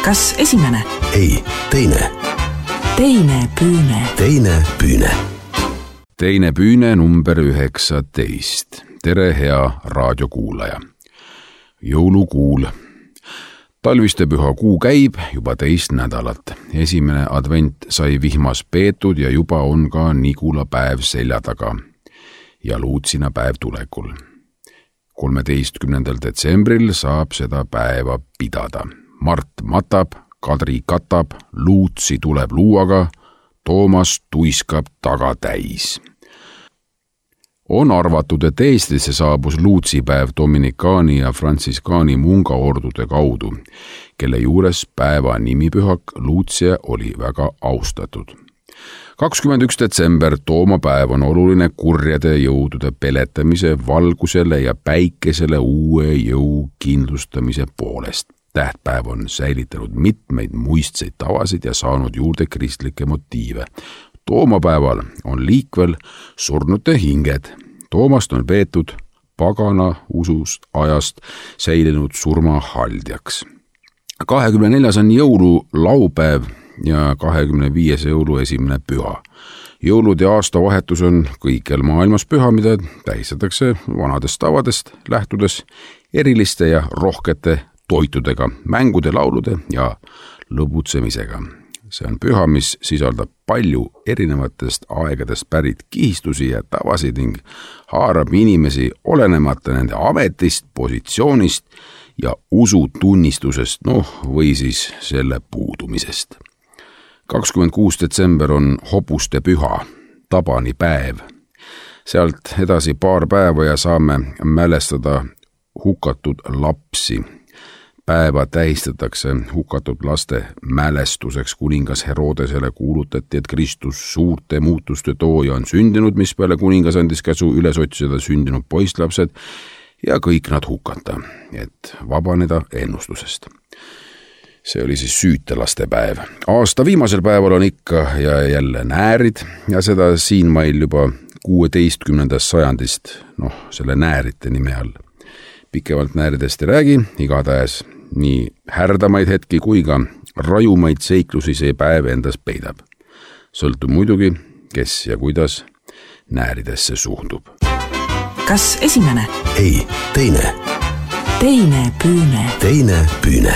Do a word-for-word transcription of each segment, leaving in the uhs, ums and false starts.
Kas esimene? Ei, teine. Teine püüne. Teine püüne. Teine püüne number üheksateist. Tere, hea raadiokuulaja. Jõulukuul. Talviste püha kuu käib juba teist nädalat. Esimene advent sai vihmas peetud ja juba on ka Nigula päev selja taga ja Luutsina päev tulekul. kolmeteistkümnendal detsembril saab seda päeva pidada. Mart matab, Kadri katab, Luutsi tuleb luuaga, Toomas tuiskab taga täis. On arvatud, et Eestisse saabus Luutsipäev dominikaani ja frantsiskaani mungaordude kaudu, kelle juures päeva nimipühak Luutsia oli väga austatud. kakskümmend üks detsember Toomapäev on oluline kurjade jõudude peletamise, valgusele ja päikesele uue jõu kindlustamise poolest. Tähtpäev on säilitanud mitmeid muistseid tavasid ja saanud juurde kristlikke motiive. Toomapäeval on liikvel surnute hinged. Toomast on peetud pagana usust ajast säilinud surmahaldjaks. kahekümne neljas on jõulu laupäev ja kahekümne viies jõulu esimene püha. Jõulud ja aastavahetus on kõikjal maailmas püha, mida tähistatakse vanadest tavadest lähtudes eriliste ja rohkete toitudega, mängude, laulude ja lõbutsemisega. See on püha, mis sisaldab palju erinevatest aegadest pärit kihistusi ja tavasid ning haarab inimesi olenemata nende ametist, positsioonist ja usutunnistusest, noh, või siis selle puudumisest. kakskümmend kuus detsember on hobuste püha, Tabani päev. Sealt edasi paar päeva ja saame mälestada hukatud lapsi. Päeva tähistatakse hukatud laste mälestuseks. Kuningas Herodesele kuulutati, et Kristus suurte muutuste tooja on sündinud, mis peale kuningas andis käsu üles otsida sündinud poistlapsed ja kõik nad hukata, et vabaneda ennustusest. See oli siis süütelaste päev. Aasta viimasel päeval on ikka ja jälle näärid ja seda siin meil juba kuueteistkümnendast sajandist, noh, selle näärite nime all. Pikemalt nääridest ei räägi, igatahes nii härdamaid hetki kui ka rajumaid seiklusi see päev endas peidab. Sõltub muidugi, kes ja kuidas nääridesse suhtub. Kas esimene? Ei, teine. Teine püüne. Teine püüne.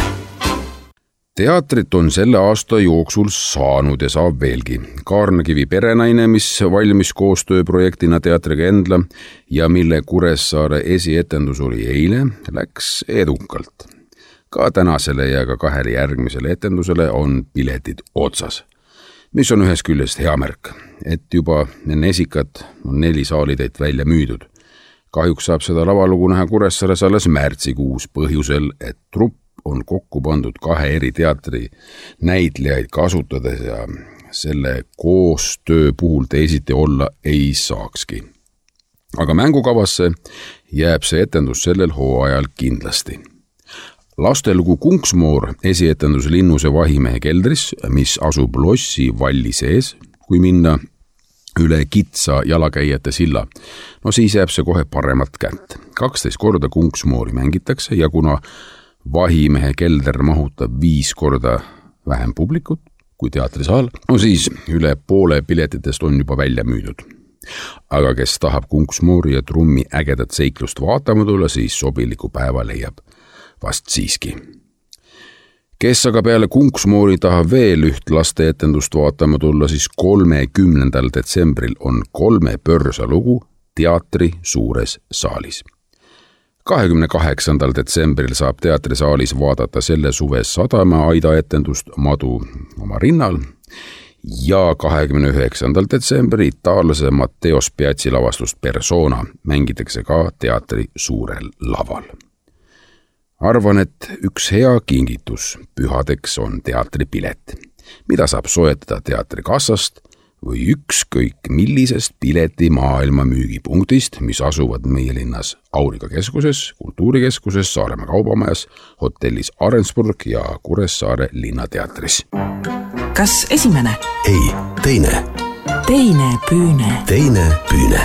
Teatrit on selle aasta jooksul saanud ja saab veelgi. Kaarnakivi perenaine, mis valmis koostööprojektina teatriga Endla ja mille Kuressaare esietendus oli eile, läks edukalt. Ka tänasele ja ka kahele järgmisele etendusele on piletid otsas, mis on ühes küljest hea märk, et juba enne esikat on neli saalitäit välja müüdud. Kahjuks saab seda lavalugu näha Kuressaares alles märtsikuus põhjusel, et trupp on kokku pandud kahe eri teatri näitlejaid kasutades ja selle koostöö puhul teisiti olla ei saakski. Aga mängukavasse jääb see etendus sellel hooajal kindlasti. Lastelugu Kunksmoor esietendus Linnuse vahimehe keldris, mis asub lossi valli sees, kui minna üle kitsa jalakäijate silla. No siis jääb see kohe paremat kätt. kaksteist korda Kunksmoori mängitakse ja kuna vahimehe kelder mahutab viis korda vähem publikut kui teatrisaal, no siis üle poole piletitest on juba välja müüdud. Aga kes tahab Kunksmoori ja trummi ägedat seiklust vaatama tulla, siis sobiliku päeva leiab vast siiski. Kes aga peale Kunksmoori tahab veel üht lasteetendust vaatama tulla, siis kolmekümnendal detsembril on kolme pörsa lugu teatri suures saalis. kahekümne kaheksandal detsembril saab teatrisaalis vaadata selle suve Sadama aida etendust Madu oma rinnal ja kahekümne üheksandal detsembril itaallase Matteo Spiazzi lavastust Persona mängitakse ka teatri suurel laval. Arvan, et üks hea kingitus pühadeks on teatripilet, mida saab soetada teatrikassast või ükskõik millisest pileti maailma müügipunktist, mis asuvad meie linnas Auriga keskuses, kultuurikeskuses, Saaremaa kaubamajas, hotellis Arensburg ja Kuressaare linnateatris. Kas esimene? Ei, teine. Teine püüne. Teine püüne.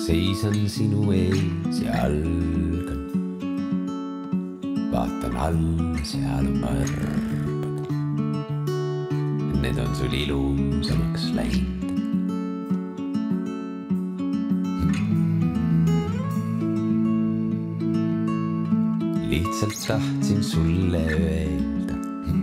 seisan sinu ees ja algan. Vaatan all, seal on varbad. Need on sul ilusamaks läinud. Lihtsalt tahtsin sulle öelda,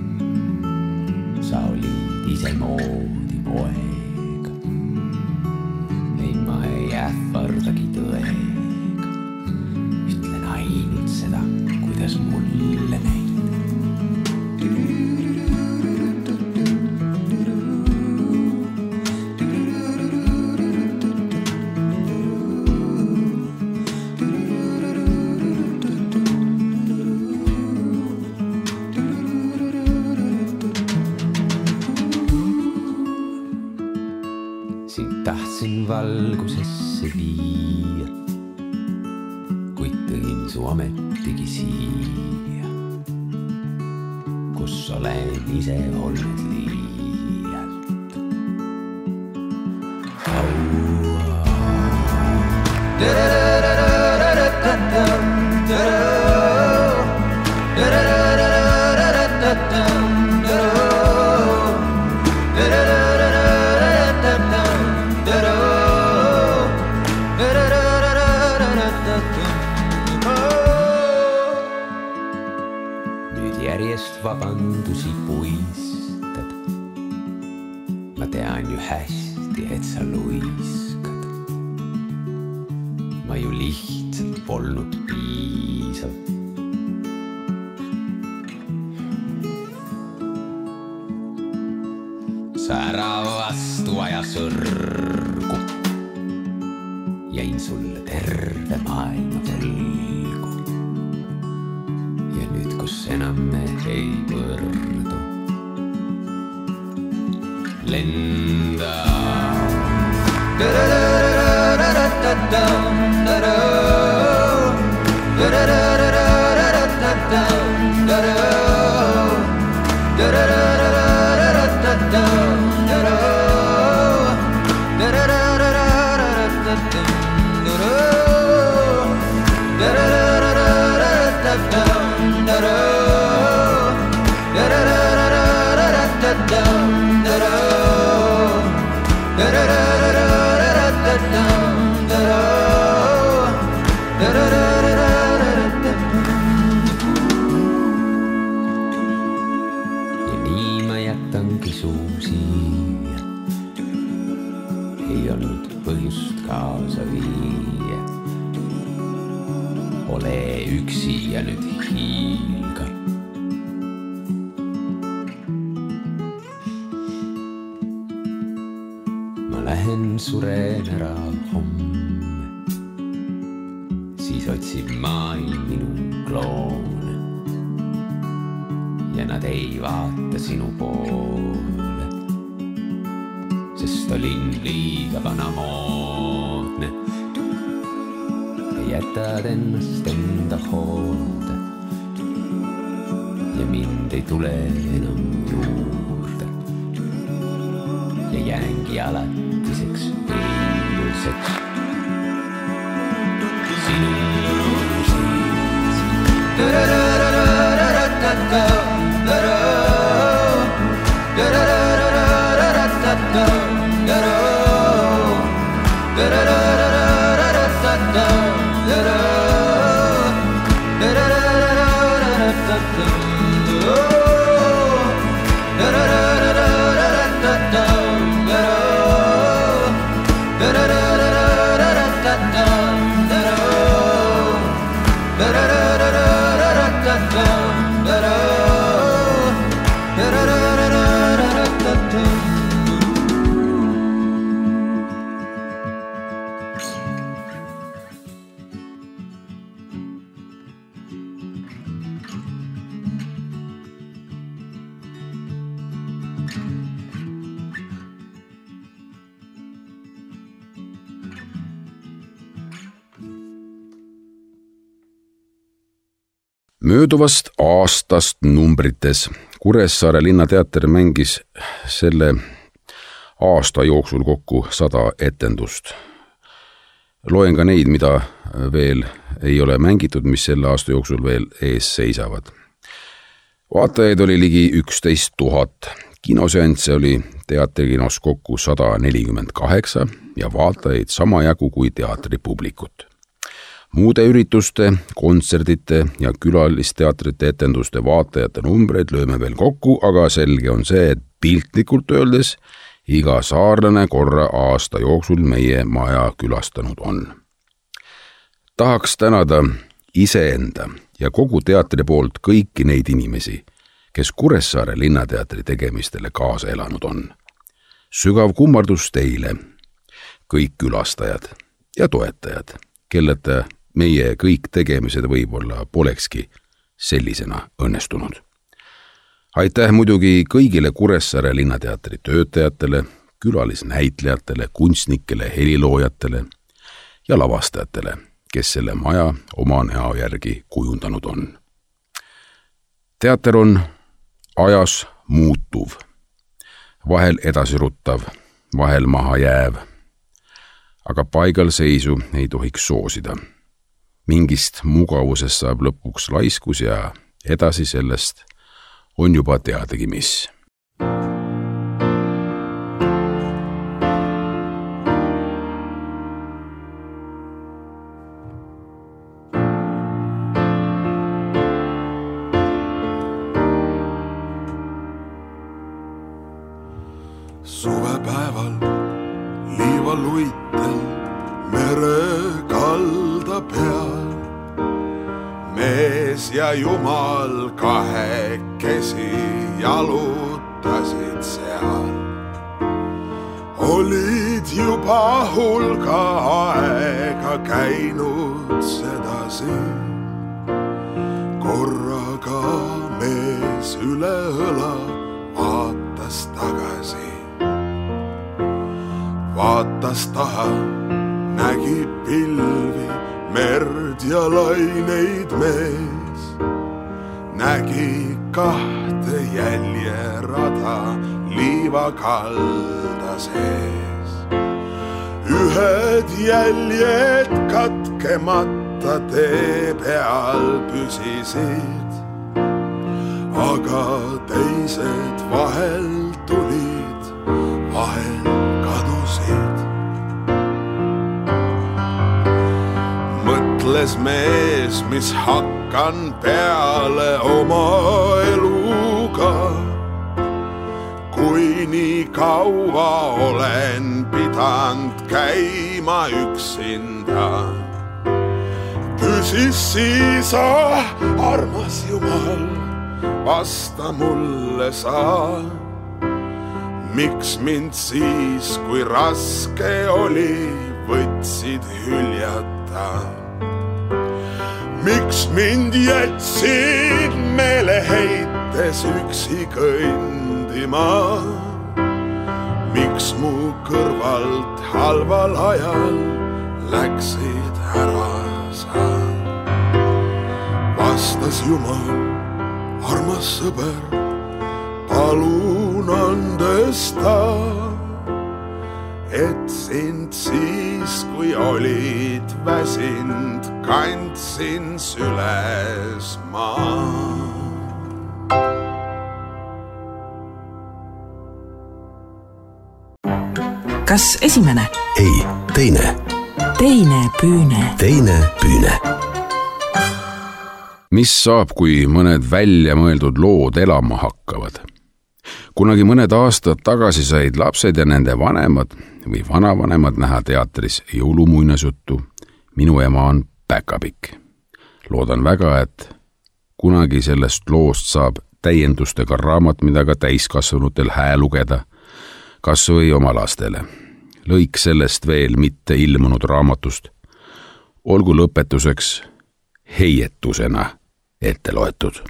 sa olid ise moodi poega. Ei, ma ei ähvardagi tõega. Ütlen ainult seda, kuidas mulle näid. Tahtsin valgusesse viia, kuid tõin su ametigi siia, kus olen ise olnud liialt kaua. Nüüd järjest vabandusi puistad. Ma tean ju hästi, et sa luiskad. Ma ju lihtsalt polnud piisav. Sa ära vastu aja sõrgu. Jäin sulle terve maailma võlgu. Ja nüüd, kus enam me ei võrdu, lenda. Ja nii ma jätangi suu siia. Ei olnud põhjust kaasa viia. Ole üksi ja nüüd hiilga. Ma lähen suren ära homme, siis otsib maailm minu kloone. Ja nad ei vaata sinu poole, sest olin liiga vanamoodne. Jätad ennast enda hoolde ja mind ei tule enam juurde. Ja jäängi alatiseks eilseks sinu sees. Mööduvast aastast numbrites Kuressaare linnateater mängis selle aasta jooksul kokku sada etendust. loen ka neid, mida veel ei ole mängitud, mis selle aasta jooksul veel ees seisavad. Vaatajaid oli ligi üksteist tuhat. Kinoseansse oli teatrikinos kokku sada nelikümmend kaheksa ja vaatajaid sama jagu kui teatripublikut. Muude ürituste, kontserdite ja külalisteatrite etenduste vaatajate numbreid lööme veel kokku, aga selge on see, et piltlikult öeldes iga saarlane korra aasta jooksul meie maja külastanud on. Tahaks tänada iseenda ja kogu teatri poolt kõiki neid inimesi, kes Kuressaare linnateatri tegemistele kaasa elanud on. Sügav kummardus teile, kõik külastajad ja toetajad, kelleta meie kõik tegemised võib-olla polekski sellisena õnnestunud. Aitäh muidugi kõigile Kuressaare linnateatri töötajatele, külalisnäitlejatele, kunstnikele, heliloojatele ja lavastajatele, kes selle maja oma näo järgi kujundanud on. Teater on ajas muutuv, vahel edasiruttav, vahel maha jääv, aga paigalseisu ei tohiks soosida. Mingist mugavusest saab lõpuks laiskus ja edasi sellest on juba teadagi mis. Suvepäeval liivaluitel mere kalda peal mees ja jumal kahekesi jalutasid seal. Olid juba hulga aega käinud sedasi, korraga mees üle õla vaatas tagasi. Vaatas taha, nägi pilvi, merd ja laineid mees. Nägi kahte jäljerada liiva kalda sees. Ühed jäljed katkemata tee peal püsisid, aga teised vahel tulid, vahel kadusid. Mõtles mees, mis hakkan peale oma eluga, kui nii kaua olen pidanud käima üksinda. Küsis siis, ah, armas Jumal, vasta mulle sa, miks mind siis, kui raske oli, võtsid hüljata? Miks mind jätsid meeleheites üksi kõndima? Miks mu kõrvalt halval ajal läksid ära sa? Vastas Jumal, armas sõber, palun andesta, et sind siis, kui olid väsind, kandsin süles ma. Kas esimene? Ei, teine. Teine püüne. Teine püüne. Mis saab, kui mõned välja mõeldud lood elama hakkavad? Kunagi mõned aastad tagasi said lapsed ja nende vanemad või vanavanemad näha teatris jõulumuinasjuttu Minu ema on päkapikk. Loodan väga, et kunagi sellest loost saab täiendustega raamat, mida ka täiskasvanutel hää lugeda, kas või oma lastele. Lõik sellest veel mitte ilmunud raamatust olgu lõpetuseks heietusena ette loetud.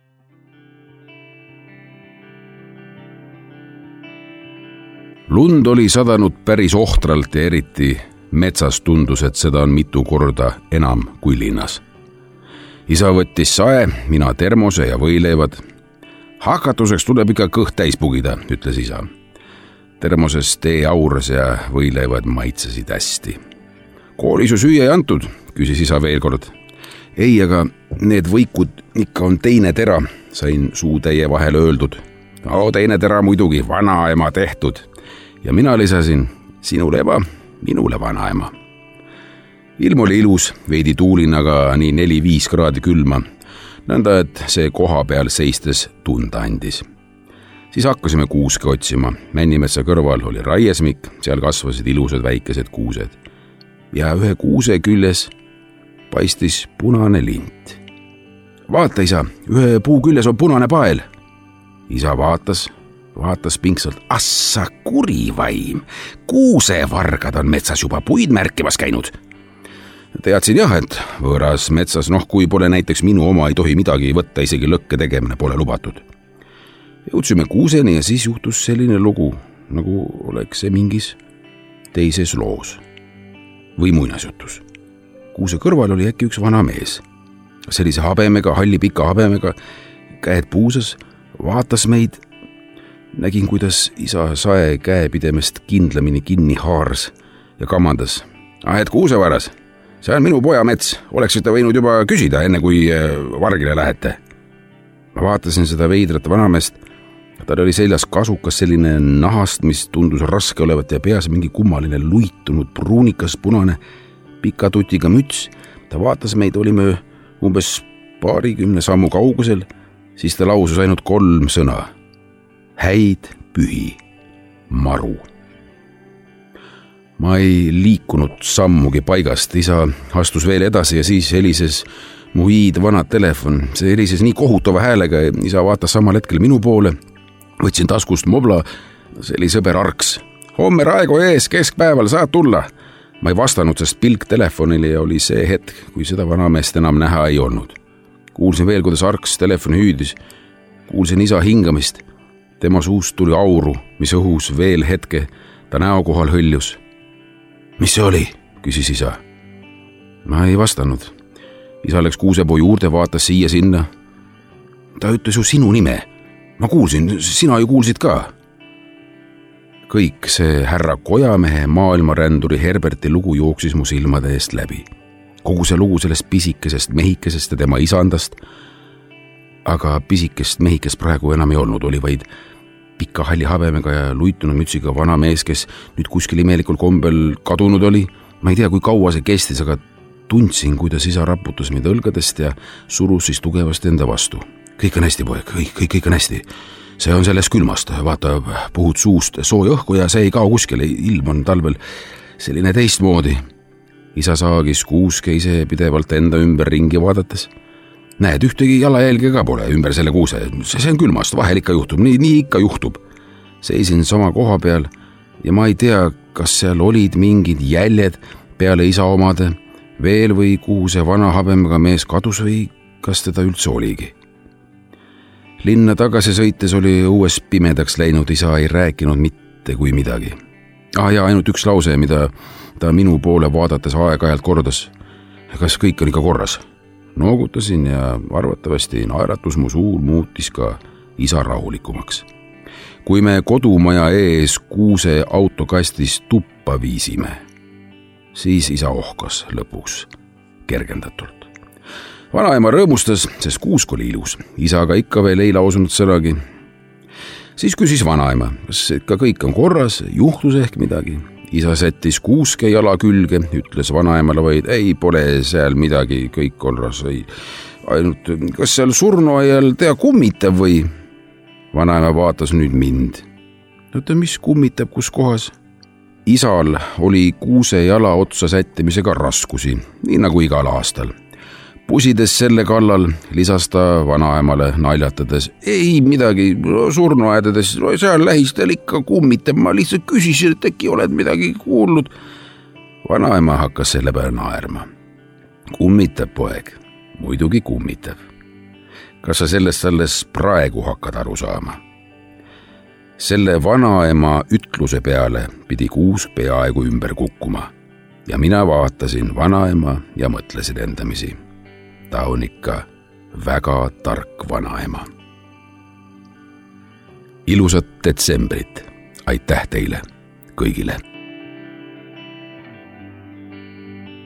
Lund oli sadanud päris ohtralt ja eriti metsas tundus, et seda on mitu korda enam kui linnas. Isa võttis sae, mina termose ja võileivad. Hakatuseks tuleb ikka kõht täis pugida, ütles isa. Termoses tee aures ja võileivad maitsesid hästi. Koolis ju süüa ei antud, küsis isa veel kord. Ei, aga need võikud ikka on teine tera, sain suutäie vahele öeldud. O, teine tera muidugi, vanaema tehtud. Ja mina lisasin, sinule ema, minule vanaema. Ilm oli ilus, veidi tuulinaga nii neli-viis kraadi külma, nõnda, et see koha peal seistes tunda andis. Siis hakkasime kuuske otsima. Männimetsa kõrval oli raiesmik, seal kasvasid ilusad väikesed kuused. Ja ühe kuuse küljes paistis punane lint. Vaata, isa, ühe puu küljes on punane pael. Isa vaatas, vaatas pingsalt. Assa kurivaim, kuusevargad on metsas juba puid märkimas käinud. Teadsin jah, et võõras metsas, noh kui pole näiteks minu oma, ei tohi midagi võtta, isegi lõkke tegemine pole lubatud. Jõudsime kuuseni ja siis juhtus selline lugu, nagu oleks see mingis teises loos või muinasjutus. Kuuse kõrval oli äkki üks vana mees. Sellise habemega, halli pika habemega, käed puusas, vaatas meid. Nägin, kuidas isa sae käepidemest kindlamini kinni haars ja kamandas. Ah, et kuusevaras, see on minu poja mets, oleksite võinud juba küsida, enne kui vargile lähete. Ma vaatasin seda veidrat vanamest. Tal oli seljas kasukas selline nahast, mis tundus raske olevat ja peas mingi kummaline luitunud pruunikas punane pika tutiga müts. Ta vaatas meid, olime umbes paarikümne sammu kaugusel, siis ta lausus ainult kolm sõna. Häid pühi, maru. Ma ei liikunud sammugi paigast, isa astus veel edasi ja siis helises mu hiid vana telefon. See helises nii kohutava häälega, isa vaatas samal hetkel minu poole. Võtsin taskust mobla, see oli sõber Arks. Homme Raego ees keskpäeval saad tulla. Ma ei vastanud, sest pilk telefonile ja oli see hetk, kui seda vanameest enam näha ei olnud. Kuulsin veel, kuidas Arks telefoni hüüdis. Kuulsin isa hingamist. Tema suust tuli auru, mis õhus veel hetke ta näo kohal hõljus. Mis see oli? Küsis isa. Ma ei vastanud. Isa läks kuusepuu juurde, vaatas siia sinna. Ta ütles ju sinu nime. Ma kuulsin, sina ju kuulsid ka. Kõik see härra Kojamehe maailmaränduri Herberti lugu jooksis mu silmade eest läbi. Kogu see lugu sellest pisikesest mehikesest ja tema isandast. Aga pisikest mehikest praegu enam ei olnud, oli vaid pika halli habemega ja luitunud mütsiga vana mees, kes nüüd kuskil imelikul kombel kadunud oli. Ma ei tea, kui kaua see kestis, aga tundsin, kuidas isa raputas mind õlgadest ja surus siis tugevasti enda vastu. Kõik on hästi, poeg, kõik, kõik, kõik on hästi. See on sellest külmast, vaata, puhud suust sooja õhku ja see ei kao kuskile, ilm on talvel selline teistmoodi. Isa saagis kuuske ise pidevalt enda ümber ringi vaadates. Näed, ühtegi jalajälge ka pole ümber selle kuuse, see on külmast, vahel ikka juhtub, nii, nii ikka juhtub. Seisin sama koha peal ja ma ei tea, kas seal olid mingid jäljed peale isa omade, veel või kuhu see vana habemega mees kadus või kas teda üldse oligi. Linna tagasi sõites oli uues pimedaks läinud, isa ei rääkinud mitte kui midagi. Ah ja ainult üks lause, mida ta minu poole vaadates aeg-ajalt kordas. Kas kõik on ikka korras? Noogutasin ja arvatavasti naeratus mu suul muutis ka isa rahulikumaks. Kui me kodumaja ees kuuse autokastis tuppa viisime, siis isa ohkas lõpuks kergendatult. Vanaema rõõmustas, sest kuusk oli ilus. Isa aga ikka veel ei lausunud sõnagi. Siis küsis vanaema, kas ikka kõik on korras, juhtus ehk midagi. Isa sättis kuuske jala külge, ütles vanaemale vaid, ei, pole seal midagi, kõik korras. Ei. Ainult, kas seal surnuaial tea kummitab või? Vanaema vaatas nüüd mind. Oota, mis kummitab, kus kohas? Isal oli kuuse jala otsa sättimisega raskusi, nii nagu igal aastal. Pusides selle kallal lisas ta vanaemale naljatades. Ei midagi, surnuaedades, seal lähistel ikka kummitab, ma lihtsalt küsisin, et äkki oled midagi kuulnud. Vanaema hakkas selle peale naerma. Kummitab, poeg, muidugi kummitab. Kas sa sellest alles praegu hakkad aru saama? Selle vanaema ütluse peale pidi kuusk peaaegu ümber kukkuma ja mina vaatasin vanaema ja mõtlesin endamisi. Ta on ikka väga tark vanaema. Ilusat detsembrit. Aitäh teile kõigile.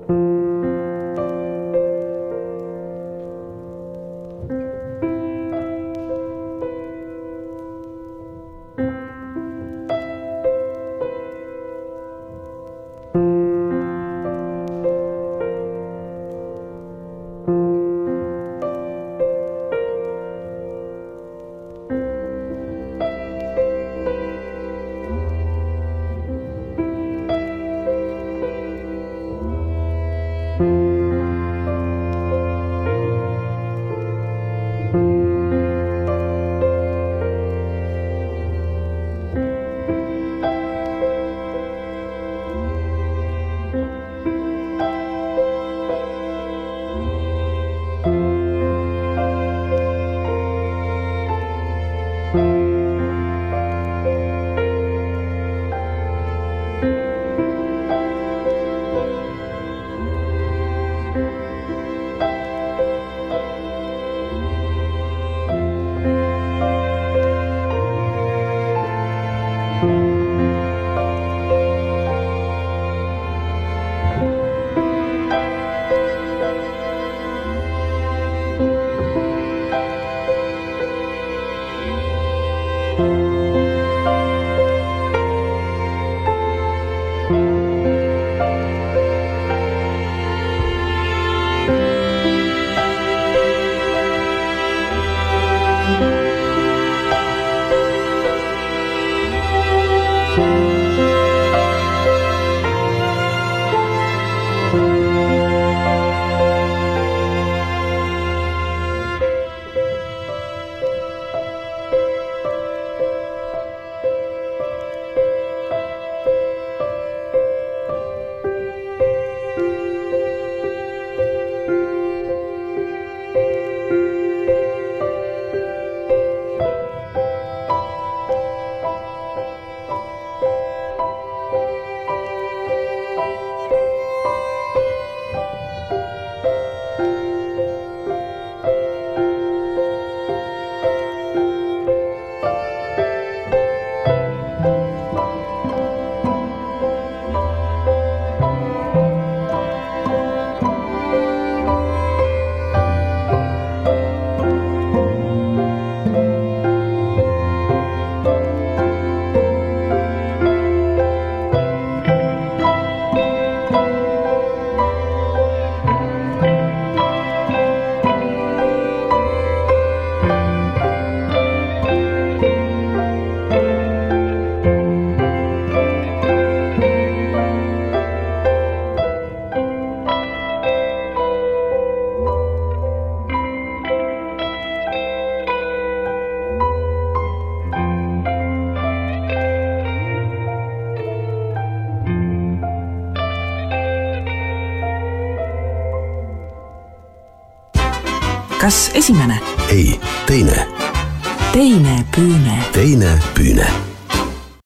kas esimene? ei, teine. Teine püüne. Teine püüne